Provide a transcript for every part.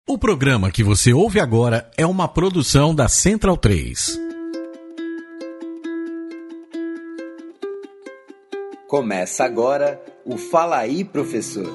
O programa que você ouve agora é uma produção da Central 3. Começa agora o Fala Aí, Professor.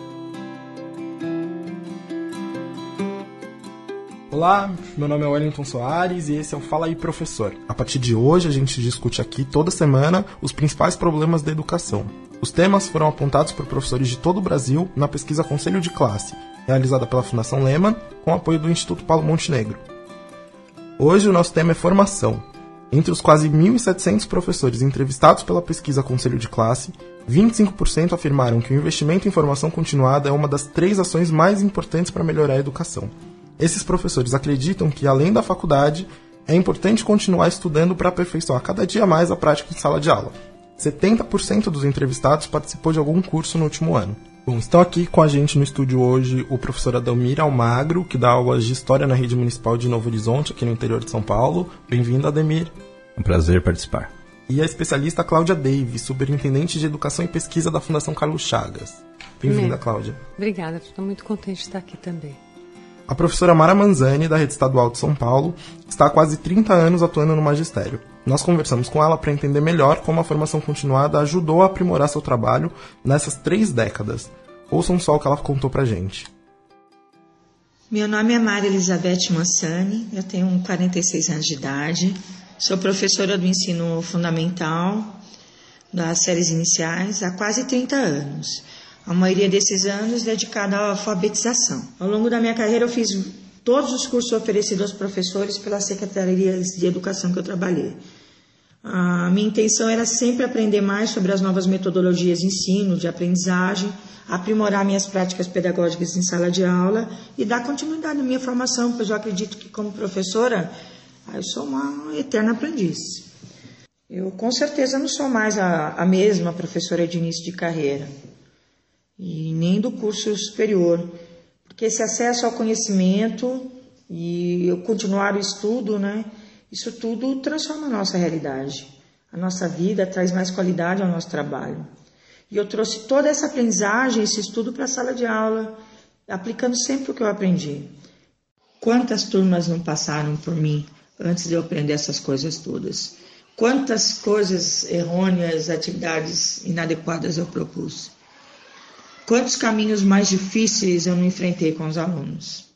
Olá, meu nome é Wellington Soares e esse é o Fala Aí, Professor. A partir de hoje a gente discute aqui toda semana os principais problemas da educação. Os temas foram apontados por professores de todo o Brasil na pesquisa Conselho de Classe, realizada pela Fundação Lehman, com apoio do Instituto Paulo Montenegro. Hoje o nosso tema é formação. Entre os quase 1.700 professores entrevistados pela pesquisa Conselho de Classe, 25% afirmaram que o investimento em formação continuada é uma das 3 ações mais importantes para melhorar a educação. Esses professores acreditam que, além da faculdade, é importante continuar estudando para aperfeiçoar cada dia mais a prática em sala de aula. 70% dos entrevistados participou de algum curso no último ano. Bom, estão aqui com a gente no estúdio hoje o professor Adalmir Almagro, que dá aulas de História na Rede Municipal de Novo Horizonte, aqui no interior de São Paulo. Bem-vindo, Ademir. É um prazer participar. E a especialista Cláudia Davis, superintendente de Educação e Pesquisa da Fundação Carlos Chagas. Bem-vinda, Cláudia. Obrigada, estou muito contente de estar aqui também. A professora Mara Manzani, da Rede Estadual de São Paulo, está há quase 30 anos atuando no magistério. Nós conversamos com ela para entender melhor como a formação continuada ajudou a aprimorar seu trabalho nessas 3 décadas. Ouçam só o que ela contou pra gente. Meu nome é Maria Elizabeth Manzani, eu tenho 46 anos de idade, sou professora do ensino fundamental das séries iniciais há quase 30 anos. A maioria desses anos dedicada à alfabetização. Ao longo da minha carreira eu fiz todos os cursos oferecidos aos professores pelas secretarias de educação que eu trabalhei. A minha intenção era sempre aprender mais sobre as novas metodologias de ensino, de aprendizagem, aprimorar minhas práticas pedagógicas em sala de aula e dar continuidade na minha formação, pois eu acredito que como professora eu sou uma eterna aprendiz. Eu com certeza não sou mais a mesma professora de início de carreira e nem do curso superior, porque esse acesso ao conhecimento e o continuar o estudo, isso tudo transforma a nossa realidade. A nossa vida traz mais qualidade ao nosso trabalho. E eu trouxe toda essa aprendizagem, esse estudo para a sala de aula, aplicando sempre o que eu aprendi. Quantas turmas não passaram por mim antes de eu aprender essas coisas todas? Quantas coisas errôneas, atividades inadequadas eu propus? Quantos caminhos mais difíceis eu não enfrentei com os alunos?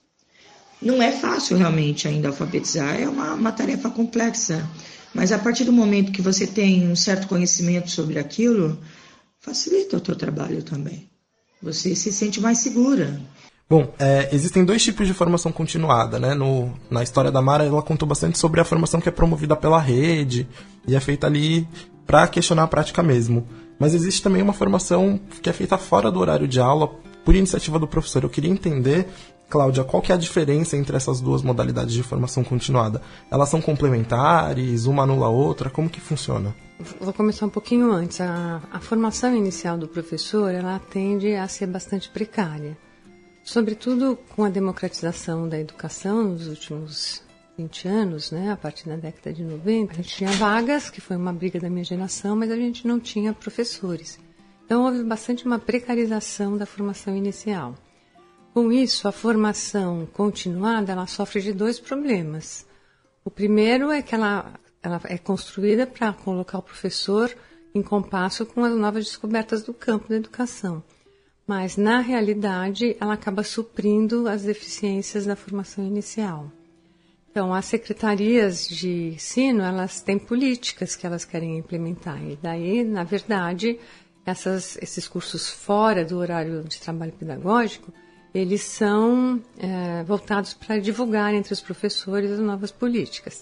Não é fácil realmente ainda alfabetizar, é uma tarefa complexa. Mas a partir do momento que você tem um certo conhecimento sobre aquilo, facilita o teu trabalho também. Você se sente mais segura. Bom, existem 2 tipos de formação continuada, na história da Mara, ela contou bastante sobre a formação que é promovida pela rede e é feita ali para questionar a prática mesmo. Mas existe também uma formação que é feita fora do horário de aula, por iniciativa do professor. Eu queria entender, Cláudia, qual que é a diferença entre essas 2 modalidades de formação continuada? Elas são complementares, uma anula a outra? Como que funciona? Vou começar um pouquinho antes. A formação inicial do professor, ela tende a ser bastante precária. Sobretudo com a democratização da educação nos últimos 20 anos, a partir da década de 90, a gente tinha vagas, que foi uma briga da minha geração, mas a gente não tinha professores. Então houve bastante uma precarização da formação inicial. Com isso, a formação continuada, ela sofre de 2 problemas. O primeiro é que ela é construída para colocar o professor em compasso com as novas descobertas do campo da educação. Mas, na realidade, ela acaba suprindo as deficiências da formação inicial. Então, as secretarias de ensino, elas têm políticas que elas querem implementar. E daí, na verdade, esses cursos fora do horário de trabalho pedagógico, eles são voltados para divulgar entre os professores as novas políticas.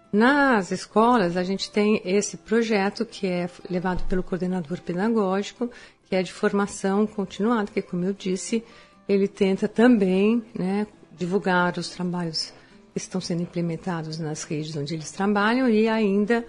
Nas escolas, a gente tem esse projeto que é levado pelo coordenador pedagógico, que é de formação continuada, que, como eu disse, ele tenta também divulgar os trabalhos que estão sendo implementados nas redes onde eles trabalham e ainda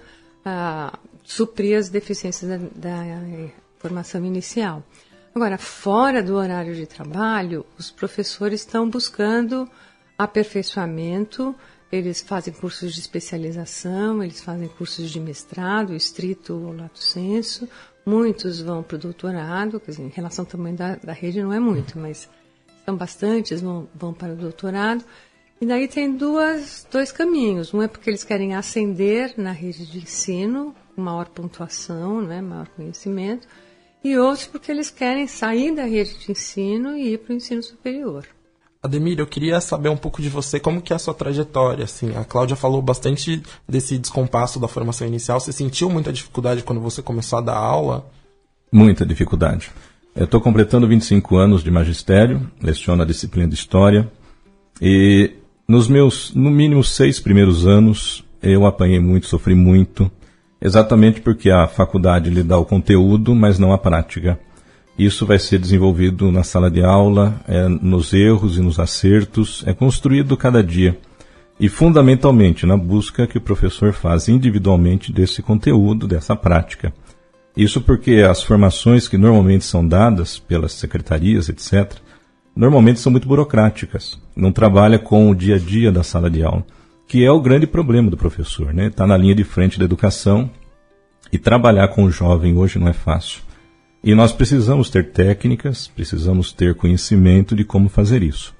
suprir as deficiências da formação inicial. Agora, fora do horário de trabalho, os professores estão buscando aperfeiçoamento, eles fazem cursos de especialização, eles fazem cursos de mestrado, estrito ou lato sensu, muitos vão para o doutorado, quer dizer, em relação ao tamanho da rede não é muito, mas Então, bastantes vão para o doutorado. E daí tem dois caminhos. Um é porque eles querem ascender na rede de ensino, com maior pontuação, né, maior conhecimento. E outros porque eles querem sair da rede de ensino e ir para o ensino superior. Ademir, eu queria saber um pouco de você, como que é a sua trajetória, assim. A Cláudia falou bastante desse descompasso da formação inicial. Você sentiu muita dificuldade quando você começou a dar aula? Muita dificuldade. Eu estou completando 25 anos de magistério, leciono a disciplina de História, e nos meus, no mínimo, 6 primeiros anos, eu apanhei muito, sofri muito, exatamente porque a faculdade lhe dá o conteúdo, mas não a prática. Isso vai ser desenvolvido na sala de aula, nos erros e nos acertos, é construído cada dia. E fundamentalmente na busca que o professor faz individualmente desse conteúdo, dessa prática. Isso porque as formações que normalmente são dadas pelas secretarias, etc., normalmente são muito burocráticas. Não trabalha com o dia a dia da sala de aula, que é o grande problema do professor, né? Está na linha de frente da educação e trabalhar com o jovem hoje não é fácil. E nós precisamos ter técnicas, precisamos ter conhecimento de como fazer isso.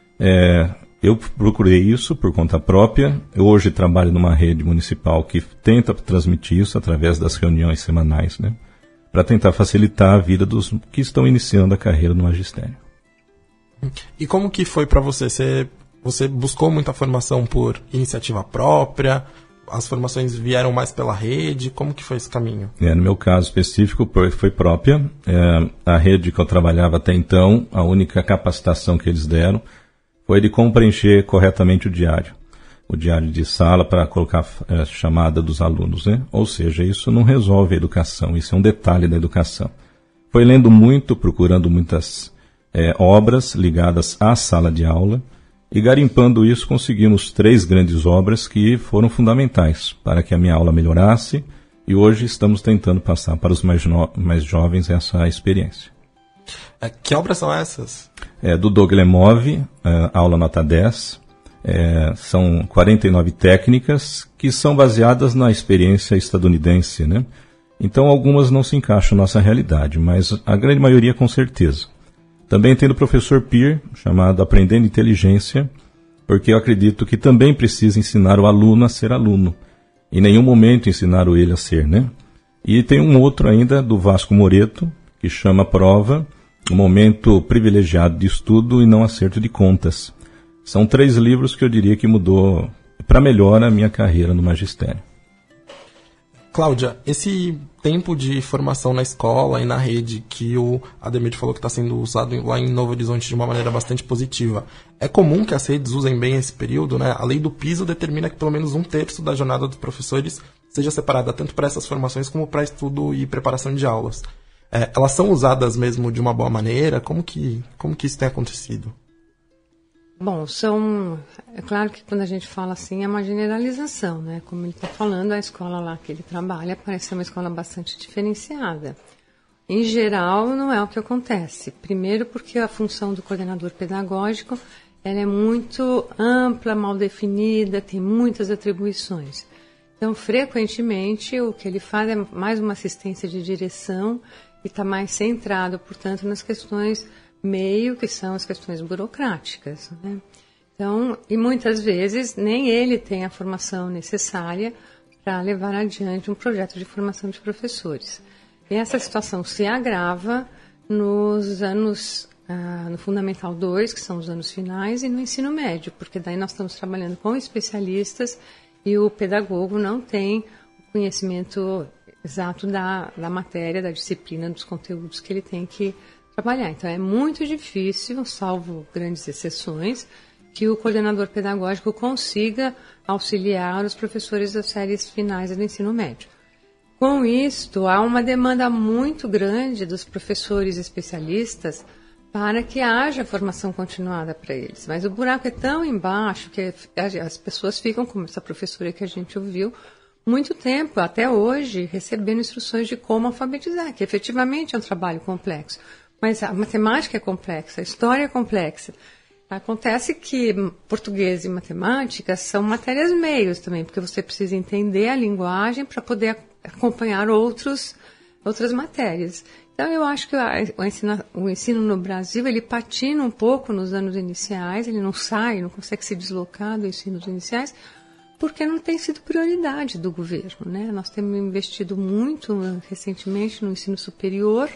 Eu procurei isso por conta própria. Eu hoje trabalho numa rede municipal que tenta transmitir isso através das reuniões semanais, né? Para tentar facilitar a vida dos que estão iniciando a carreira no magistério. E como que foi para você? Você buscou muita formação por iniciativa própria? As formações vieram mais pela rede? Como que foi esse caminho? No meu caso específico, foi própria. A rede que eu trabalhava até então, a única capacitação que eles deram foi de como preencher corretamente o diário de sala para colocar a chamada dos alunos, né? Ou seja, isso não resolve a educação, isso é um detalhe da educação. Foi lendo muito, procurando muitas obras ligadas à sala de aula, e garimpando isso conseguimos 3 grandes obras que foram fundamentais para que a minha aula melhorasse, e hoje estamos tentando passar para os mais jovens essa experiência. Que obras são essas? Do Doug Lemov, aula nota 10. São 49 técnicas que são baseadas na experiência estadunidense, né? Então algumas não se encaixam na nossa realidade, mas a grande maioria com certeza. Também tem do professor Peer, chamado Aprendendo Inteligência, porque eu acredito que também precisa ensinar o aluno a ser aluno. Em nenhum momento ensinaram ele a ser, né? E tem um outro ainda do Vasco Moreto, que chama Prova, um momento privilegiado de estudo e não acerto de contas. São 3 livros que eu diria que mudou para melhor a minha carreira no magistério. Cláudia, esse tempo de formação na escola e na rede que o Ademir falou que está sendo usado lá em Novo Horizonte de uma maneira bastante positiva, é comum que as redes usem bem esse período, né? A lei do piso determina que pelo menos 1/3 da jornada dos professores seja separada tanto para essas formações como para estudo e preparação de aulas. Elas são usadas mesmo de uma boa maneira? Como que isso tem acontecido? Bom, é claro que quando a gente fala assim é uma generalização, né? Como ele está falando, a escola lá que ele trabalha parece ser uma escola bastante diferenciada. Em geral, não é o que acontece. Primeiro porque a função do coordenador pedagógico ela é muito ampla, mal definida, tem muitas atribuições. Então, frequentemente, o que ele faz é mais uma assistência de direção e está mais centrado, portanto, nas questões meio que são as questões burocráticas, né? Então, e muitas vezes nem ele tem a formação necessária para levar adiante um projeto de formação de professores. E essa situação se agrava nos anos, no Fundamental 2, que são os anos finais, e no ensino médio, porque daí nós estamos trabalhando com especialistas e o pedagogo não tem o conhecimento exato da matéria, da disciplina, dos conteúdos que ele tem que trabalhar. Então, é muito difícil, salvo grandes exceções, que o coordenador pedagógico consiga auxiliar os professores das séries finais do ensino médio. Com isto, há uma demanda muito grande dos professores especialistas para que haja formação continuada para eles. Mas o buraco é tão embaixo que as pessoas ficam, como essa professora que a gente ouviu, muito tempo, até hoje, recebendo instruções de como alfabetizar, que efetivamente é um trabalho complexo. Mas a matemática é complexa, a história é complexa. Acontece que português e matemática são matérias meios também, porque você precisa entender a linguagem para poder acompanhar outras matérias. Então, eu acho que o ensino no Brasil, ele patina um pouco nos anos iniciais, ele não consegue se deslocar dos ensinos iniciais, porque não tem sido prioridade do governo, né? Nós temos investido muito recentemente no ensino superior,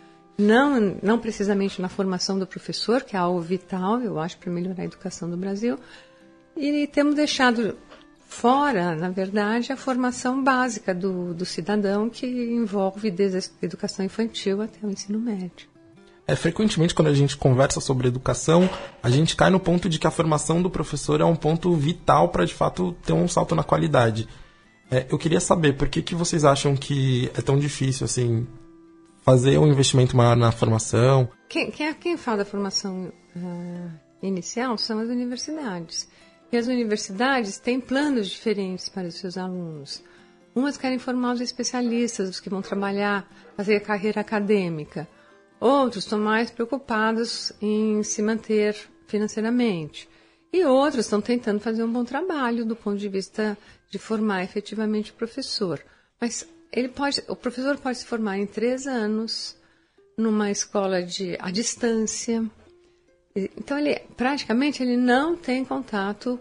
não precisamente na formação do professor, que é algo vital, eu acho, para melhorar a educação do Brasil, e temos deixado fora, na verdade, a formação básica do cidadão, que envolve desde a educação infantil até o ensino médio. Frequentemente, quando a gente conversa sobre educação, a gente cai no ponto de que a formação do professor é um ponto vital para, de fato, ter um salto na qualidade. Eu queria saber, por que vocês acham que é tão difícil, assim, fazer um investimento maior na formação? Quem fala da formação inicial são as universidades. E as universidades têm planos diferentes para os seus alunos. Umas querem formar os especialistas, os que vão trabalhar, fazer a carreira acadêmica. Outros estão mais preocupados em se manter financeiramente. E outros estão tentando fazer um bom trabalho do ponto de vista de formar efetivamente o professor. Mas o professor pode se formar em 3 anos, numa escola à distância. Então, praticamente ele não tem contato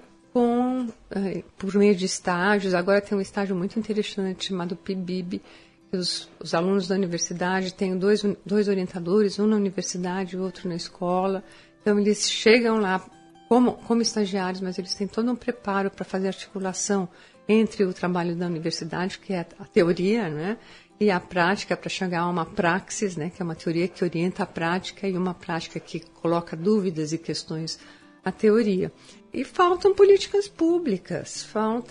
por meio de estágios. Agora tem um estágio muito interessante chamado PIBIB, que os alunos da universidade têm dois orientadores, um na universidade e outro na escola. Então, eles chegam lá como estagiários, mas eles têm todo um preparo para fazer articulação entre o trabalho da universidade, que é a teoria, né, e a prática, para chegar a uma praxis, né, que é uma teoria que orienta a prática, e uma prática que coloca dúvidas e questões à teoria. E faltam políticas públicas,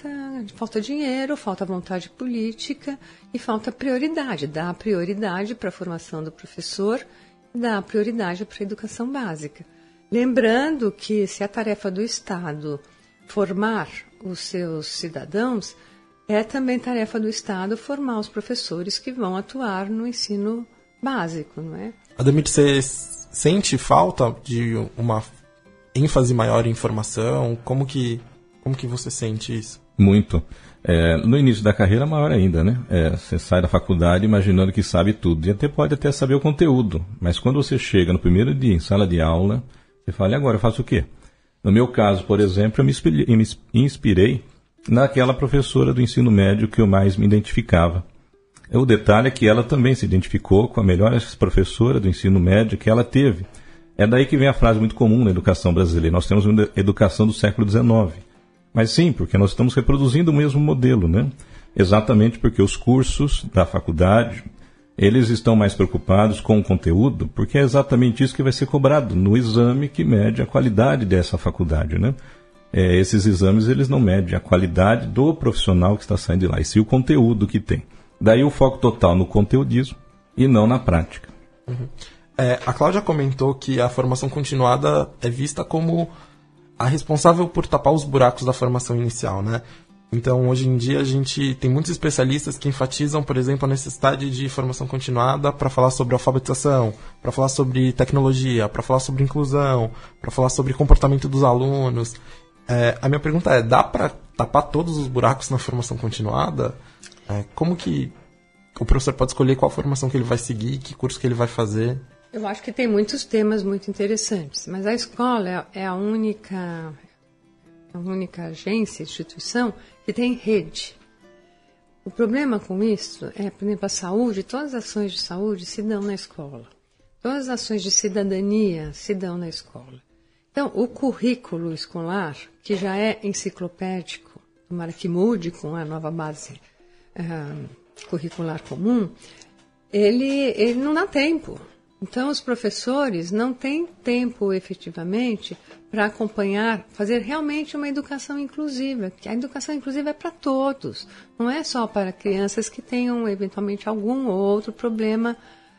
falta dinheiro, falta vontade política e falta prioridade. Dá prioridade para a formação do professor, dá prioridade para a educação básica. Lembrando que se a tarefa do Estado formar os seus cidadãos, é também tarefa do Estado formar os professores que vão atuar no ensino básico, não é? Ademir, você sente falta de uma ênfase maior em formação? Como que você sente isso? Muito. No início da carreira, maior ainda, né? Você sai da faculdade imaginando que sabe tudo. E pode até saber o conteúdo. Mas quando você chega no primeiro dia em sala de aula, você fala, e agora eu faço o quê? No meu caso, por exemplo, eu me inspirei naquela professora do ensino médio que eu mais me identificava. O detalhe é que ela também se identificou com a melhor professora do ensino médio que ela teve. É daí que vem a frase muito comum na educação brasileira. Nós temos uma educação do século XIX. Mas sim, porque nós estamos reproduzindo o mesmo modelo, né? Exatamente porque os cursos da faculdade, eles estão mais preocupados com o conteúdo, porque é exatamente isso que vai ser cobrado no exame que mede a qualidade dessa faculdade, né? Esses exames, eles não medem a qualidade do profissional que está saindo de lá, e sim o conteúdo que tem. Daí o foco total no conteudismo e não na prática. Uhum. A Cláudia comentou que a formação continuada é vista como a responsável por tapar os buracos da formação inicial, né? Então, hoje em dia, a gente tem muitos especialistas que enfatizam, por exemplo, a necessidade de formação continuada para falar sobre alfabetização, para falar sobre tecnologia, para falar sobre inclusão, para falar sobre comportamento dos alunos. A minha pergunta é, dá para tapar todos os buracos na formação continuada? Como que o professor pode escolher qual formação que ele vai seguir, que curso que ele vai fazer? Eu acho que tem muitos temas muito interessantes, mas a escola é a única agência, instituição que tem rede. O problema com isso é, por exemplo, a saúde, todas as ações de saúde se dão na escola. Todas as ações de cidadania se dão na escola. Então, o currículo escolar, que já é enciclopédico, tomara que mude com a nova base curricular comum, ele não dá tempo. Então, os professores não têm tempo, efetivamente, para acompanhar, fazer realmente uma educação inclusiva. A educação inclusiva é para todos, não é só para crianças que tenham, eventualmente, algum ou outro problema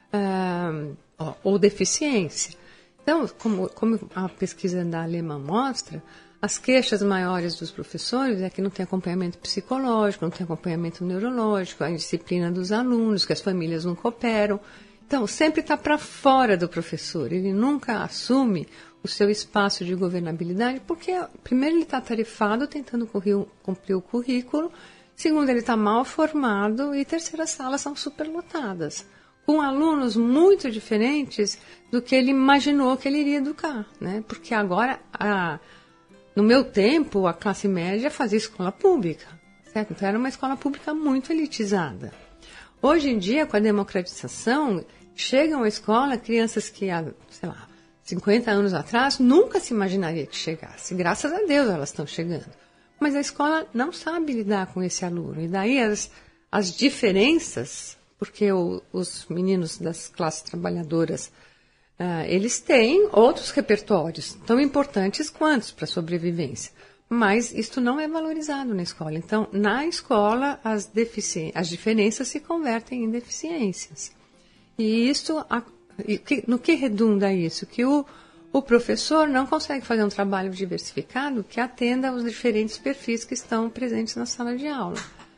ou deficiência. Então, como a pesquisa da Alemã mostra, as queixas maiores dos professores é que não tem acompanhamento psicológico, não tem acompanhamento neurológico, a indisciplina dos alunos, que as famílias não cooperam. Então, sempre está para fora do professor. Ele nunca assume o seu espaço de governabilidade, porque, primeiro, ele está atarefado tentando cumprir o currículo, segundo, ele está mal formado, e terceiro, as salas são superlotadas. com alunos muito diferentes do que ele imaginou que ele iria educar, né? Porque agora, no meu tempo, a classe média fazia escola pública, certo? Então era uma escola pública muito elitizada. Hoje em dia, com a democratização, chegam à escola crianças que, sei lá, 50 anos atrás, nunca se imaginaria que chegasse. Graças a Deus elas estão chegando. Mas a escola não sabe lidar com esse aluno. E daí as diferenças, porque os meninos das classes trabalhadoras, eles têm outros repertórios tão importantes quanto para a sobrevivência. Mas isto não é valorizado na escola. Então, na escola, as diferenças se convertem em deficiências. E isso, no que redunda isso? Que o professor não consegue fazer um trabalho diversificado que atenda aos diferentes perfis que estão presentes na sala de aula.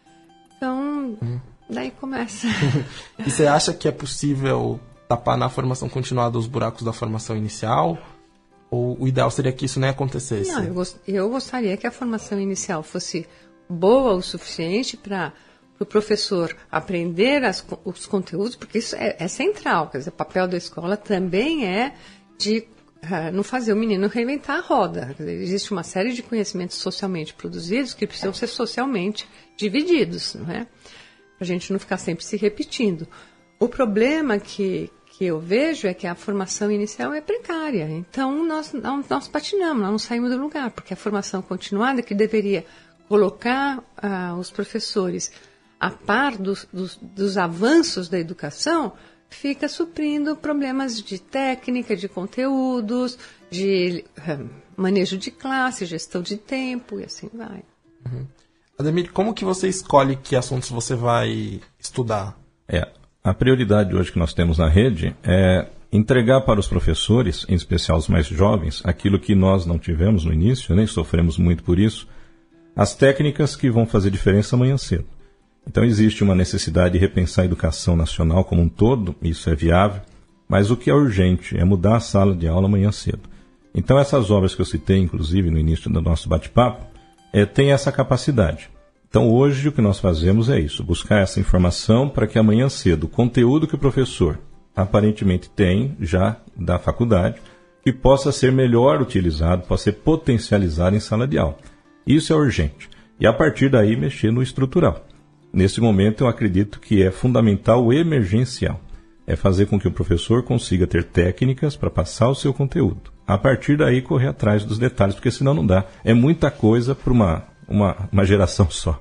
Então, daí começa. E você acha que é possível tapar na formação continuada os buracos da formação inicial? Ou o ideal seria que isso nem acontecesse? Não, eu gostaria que a formação inicial fosse boa o suficiente para o professor aprender os conteúdos, porque isso é central. Quer dizer, o papel da escola também é de não fazer o menino reinventar a roda. Quer dizer, existe uma série de conhecimentos socialmente produzidos que precisam ser socialmente divididos, não é? Para a gente não ficar sempre se repetindo. O problema que eu vejo é que a formação inicial é precária. Então, nós patinamos, nós não saímos do lugar, porque a formação continuada, que deveria colocar os professores a par dos avanços da educação, fica suprindo problemas de técnica, de conteúdos, de manejo de classe, gestão de tempo, e assim vai. Uhum. Ademir, como que você escolhe que assuntos você vai estudar? A prioridade hoje que nós temos na rede é entregar para os professores, em especial os mais jovens, aquilo que nós não tivemos no início, nem sofremos muito por isso, as técnicas que vão fazer diferença amanhã cedo. Então existe uma necessidade de repensar a educação nacional como um todo, isso é viável, mas o que é urgente é mudar a sala de aula amanhã cedo. Então essas obras que eu citei, inclusive, no início do nosso bate-papo, têm essa capacidade. Então hoje o que nós fazemos é isso, buscar essa informação para que amanhã cedo o conteúdo que o professor aparentemente tem já da faculdade, que possa ser melhor utilizado, possa ser potencializado em sala de aula. Isso é urgente. E a partir daí mexer no estrutural. Nesse momento eu acredito que é fundamental o emergencial. É fazer com que o professor consiga ter técnicas para passar o seu conteúdo. A partir daí correr atrás dos detalhes, porque senão não dá. É muita coisa para uma geração só.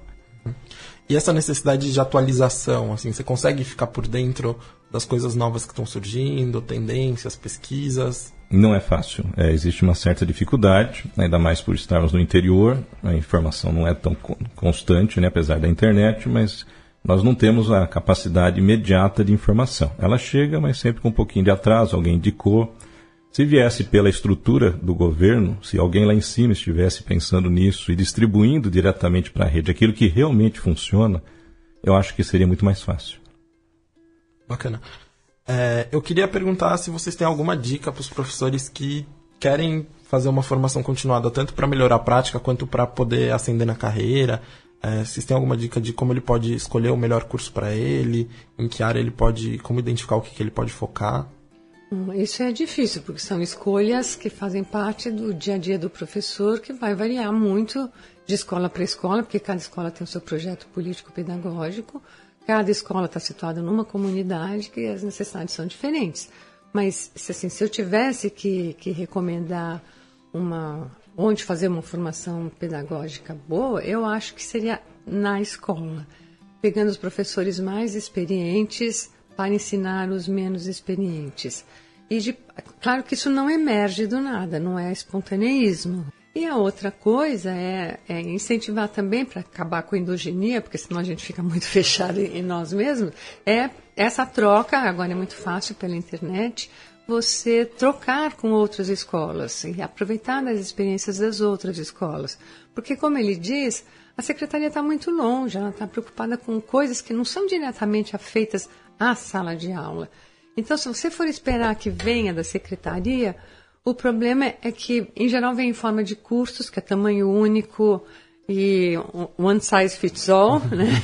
E essa necessidade de atualização, assim, você consegue ficar por dentro das coisas novas que estão surgindo, tendências, pesquisas? Não é fácil. Existe uma certa dificuldade, ainda mais por estarmos no interior. A informação não é tão constante, né, apesar da internet, mas nós não temos a capacidade imediata de informação. Ela chega, mas sempre com um pouquinho de atraso, alguém indicou. Se viesse pela estrutura do governo, se alguém lá em cima estivesse pensando nisso e distribuindo diretamente para a rede aquilo que realmente funciona, eu acho que seria muito mais fácil. Bacana. Eu queria perguntar se vocês têm alguma dica para os professores que querem fazer uma formação continuada, tanto para melhorar a prática quanto para poder ascender na carreira. Vocês têm alguma dica de como ele pode escolher o melhor curso para ele, em que área ele pode, como identificar o que ele pode focar? Isso é difícil, porque são escolhas que fazem parte do dia a dia do professor, que vai variar muito de escola para escola, porque cada escola tem o seu projeto político-pedagógico, cada escola está situada numa comunidade que as necessidades são diferentes. Mas, assim, se eu tivesse que recomendar onde fazer uma formação pedagógica boa, eu acho que seria na escola, pegando os professores mais experientes para ensinar os menos experientes. Claro que isso não emerge do nada, não é espontaneísmo. E a outra coisa é incentivar também, para acabar com a endogenia, porque senão a gente fica muito fechado em nós mesmos, é essa troca. Agora é muito fácil pela internet, você trocar com outras escolas e aproveitar das experiências das outras escolas. Porque, como ele diz, a secretaria está muito longe, ela está preocupada com coisas que não são diretamente afeitas à sala de aula. Então, se você for esperar que venha da secretaria, o problema é que, em geral, vem em forma de cursos, que é tamanho único e one size fits all, né?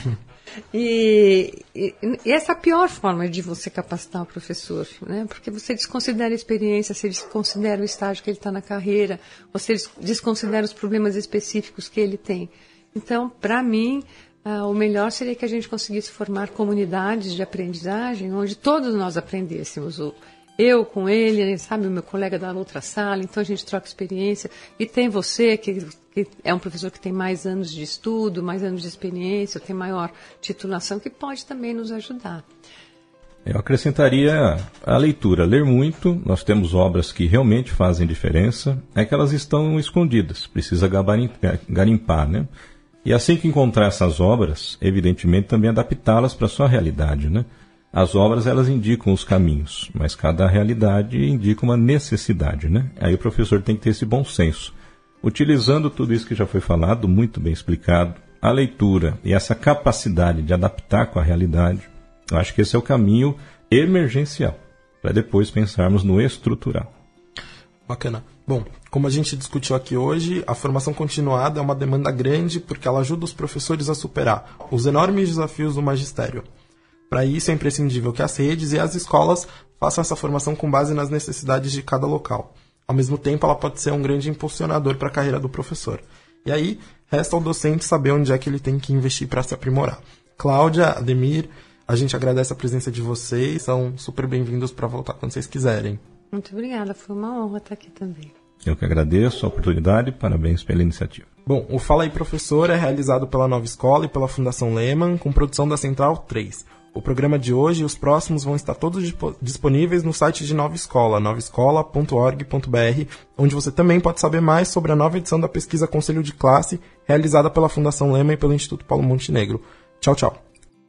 E essa é a pior forma de você capacitar o professor, né? Porque você desconsidera a experiência, você desconsidera o estágio que ele está na carreira, você desconsidera os problemas específicos que ele tem. Então, para mim, o melhor seria que a gente conseguisse formar comunidades de aprendizagem onde todos nós aprendêssemos. Eu com ele, sabe, o meu colega da outra sala, então a gente troca experiência. E tem você, que é um professor que tem mais anos de estudo, mais anos de experiência, tem maior titulação, que pode também nos ajudar. Eu acrescentaria a leitura, ler muito. Nós temos obras que realmente fazem diferença, é que elas estão escondidas, precisa garimpar, né? E assim que encontrar essas obras, evidentemente também adaptá-las para a sua realidade, né? As obras, elas indicam os caminhos, mas cada realidade indica uma necessidade, né? Aí o professor tem que ter esse bom senso. Utilizando tudo isso que já foi falado, muito bem explicado, a leitura e essa capacidade de adaptar com a realidade, eu acho que esse é o caminho emergencial, para depois pensarmos no estrutural. Bacana. Bom, como a gente discutiu aqui hoje, a formação continuada é uma demanda grande porque ela ajuda os professores a superar os enormes desafios do magistério. Para isso é imprescindível que as redes e as escolas façam essa formação com base nas necessidades de cada local. Ao mesmo tempo, ela pode ser um grande impulsionador para a carreira do professor. E aí, resta ao docente saber onde é que ele tem que investir para se aprimorar. Cláudia, Ademir, a gente agradece a presença de vocês, são super bem-vindos para voltar quando vocês quiserem. Muito obrigada, foi uma honra estar aqui também. Eu que agradeço a oportunidade, parabéns pela iniciativa. Bom, o Fala aí Professor é realizado pela Nova Escola e pela Fundação Lehman, com produção da Central 3. O programa de hoje e os próximos vão estar todos disponíveis no site de Nova Escola, novaescola.org.br, onde você também pode saber mais sobre a nova edição da pesquisa Conselho de Classe, realizada pela Fundação Lehman e pelo Instituto Paulo Montenegro. Tchau, tchau.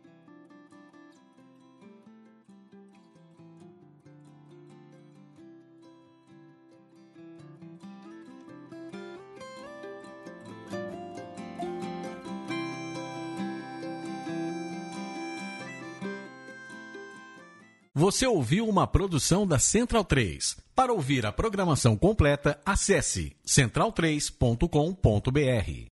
Você ouviu uma produção da Central 3. Para ouvir a programação completa, acesse central3.com.br.